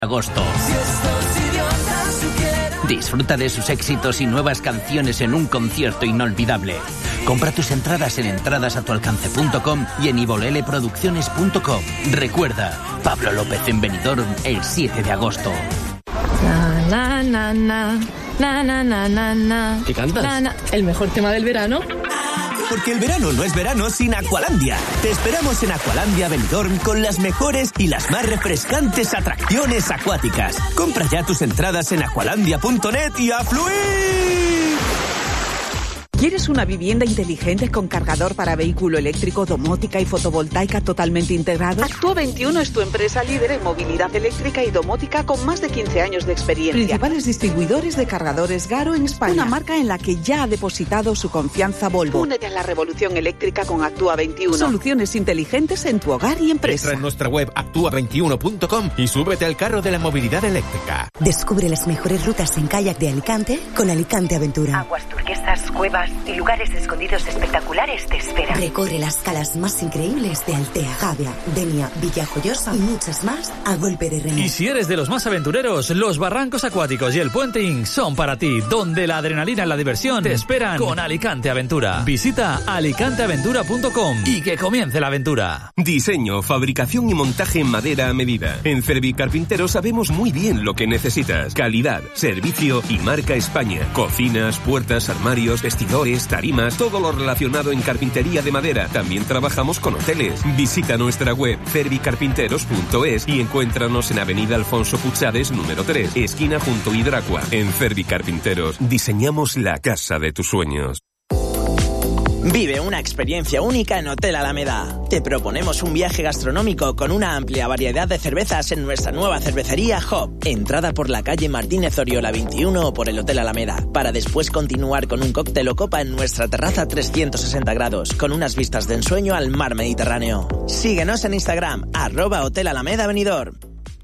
Agosto. Disfruta de sus éxitos y nuevas canciones en un concierto inolvidable. Compra tus entradas en entradasatualcance.com y en ivoleleproducciones.com. Recuerda, Pablo López en Benidorm el 7 de agosto. ¿Qué cantas? El mejor tema del verano. Porque el verano no es verano sin Aqualandia. Te esperamos en Aqualandia Benidorm con las mejores y las más refrescantes atracciones acuáticas. Compra ya tus entradas en aqualandia.net y a fluir. ¿Quieres una vivienda inteligente con cargador para vehículo eléctrico, domótica y fotovoltaica totalmente integrados? Actua 21 es tu empresa líder en movilidad eléctrica y domótica con más de 15 años de experiencia. Principales distribuidores de cargadores Garo en España. Una marca en la que ya ha depositado su confianza Volvo. Únete a la revolución eléctrica con Actua 21. Soluciones inteligentes en tu hogar y empresa. Entra en nuestra web actua21.com y súbete al carro de la movilidad eléctrica. Descubre las mejores rutas en kayak de Alicante con Alicante Aventura. Aguas turquesas, cuevas y lugares escondidos espectaculares te esperan. Recorre las calas más increíbles de Altea, Javia, Denia, Villajoyosa y muchas más a golpe de remo. Y si eres de los más aventureros, los barrancos acuáticos y el puenting son para ti, donde la adrenalina y la diversión te esperan con Alicante Aventura. Visita alicanteaventura.com y que comience la aventura. Diseño, fabricación y montaje en madera a medida. En Cervi Carpintero sabemos muy bien lo que necesitas. Calidad, servicio y marca España. Cocinas, puertas, armarios, vestidores, tarimas, todo lo relacionado en carpintería de madera. También trabajamos con hoteles. Visita nuestra web cervicarpinteros.es y encuéntranos en Avenida Alfonso Puchades, número 3, esquina junto a Hidracua. En Cervi Carpinteros diseñamos la casa de tus sueños. Vive una experiencia única en Hotel Alameda. Te proponemos un viaje gastronómico con una amplia variedad de cervezas en nuestra nueva cervecería Hop. Entrada por la calle Martínez Oriola 21 o por el Hotel Alameda, para después continuar con un cóctel o copa en nuestra terraza 360 grados, con unas vistas de ensueño al mar Mediterráneo. Síguenos en Instagram, @Hotel Alameda Benidorm.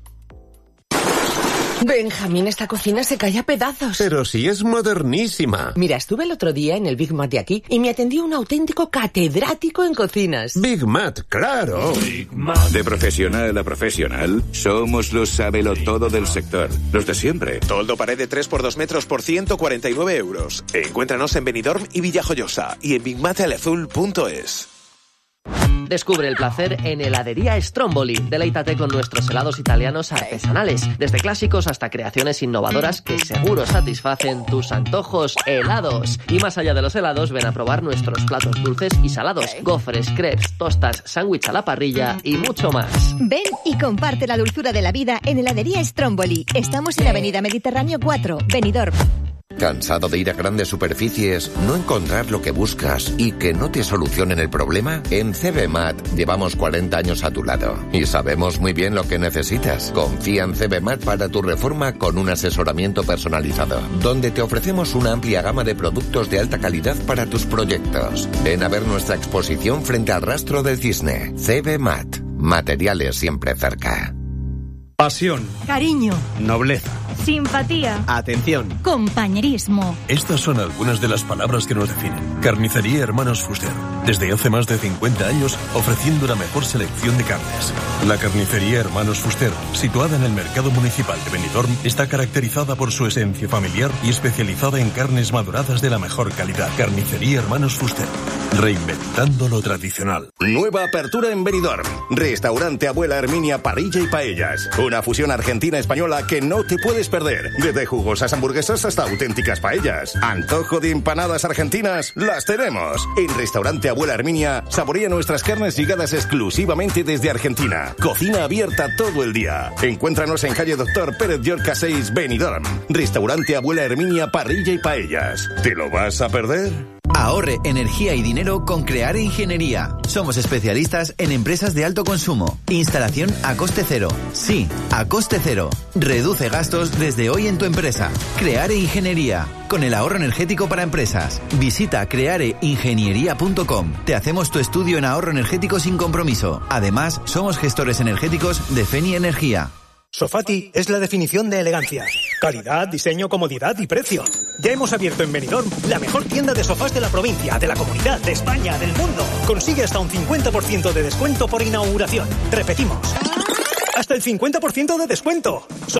Benjamín, esta cocina se cae a pedazos. Pero si es modernísima. Mira, estuve el otro día en el Big Mat de aquí y me atendió un auténtico catedrático en cocinas. Big Mat, claro. Big Mat. De profesional a profesional, somos los sabelotodo del sector. Los de siempre. Toldo pared de 3 por 2 metros por 149 euros. Encuéntranos en Benidorm y Villajoyosa y en bigmatelazul.es. Descubre el placer en Heladería Stromboli. Deleítate con nuestros helados italianos artesanales, desde clásicos hasta creaciones innovadoras que seguro satisfacen tus antojos helados. Y más allá de los helados, ven a probar nuestros platos dulces y salados, gofres, crepes, tostas, sándwich a la parrilla y mucho más. Ven y comparte la dulzura de la vida en Heladería Stromboli. Estamos en Avenida Mediterráneo 4, Benidorm. ¿Cansado de ir a grandes superficies, no encontrar lo que buscas y que no te solucionen el problema? En CBMAT llevamos 40 años a tu lado y sabemos muy bien lo que necesitas. Confía en CBMAT para tu reforma con un asesoramiento personalizado, donde te ofrecemos una amplia gama de productos de alta calidad para tus proyectos. Ven a ver nuestra exposición frente al Rastro del Cisne. CBMAT. Materiales siempre cerca. Pasión. Cariño. Nobleza. Simpatía. Atención. Compañerismo. Estas son algunas de las palabras que nos definen. Carnicería Hermanos Fuster. Desde hace más de 50 años ofreciendo la mejor selección de carnes. La Carnicería Hermanos Fuster, situada en el Mercado Municipal de Benidorm, está caracterizada por su esencia familiar y especializada en carnes maduradas de la mejor calidad. Carnicería Hermanos Fuster. Reinventando lo tradicional. Nueva apertura en Benidorm. Restaurante Abuela Herminia Parrilla y Paellas. Una fusión argentina-española que no te puedes perder. Desde jugosas hamburguesas hasta auténticas paellas. Antojo de empanadas argentinas, las tenemos. En Restaurante Abuela Herminia, saborea nuestras carnes llegadas exclusivamente desde Argentina. Cocina abierta todo el día. Encuéntranos en calle Doctor Pérez Llorca 6, Benidorm. Restaurante Abuela Herminia Parrilla y Paellas. ¿Te lo vas a perder? Ahorre energía y dinero con Creare Ingeniería. Somos especialistas en empresas de alto consumo. Instalación a coste cero. Sí, a coste cero. Reduce gastos desde hoy en tu empresa. Creare Ingeniería. Con el ahorro energético para empresas. Visita creareingeniería.com. Te hacemos tu estudio en ahorro energético sin compromiso. Además, somos gestores energéticos de Feni Energía. Sofati es la definición de elegancia. Calidad, diseño, comodidad y precio. Ya hemos abierto en Benidorm la mejor tienda de sofás de la provincia, de la comunidad, de España, del mundo. Consigue hasta un 50% de descuento por inauguración. Repetimos. ¡Hasta el 50% de descuento!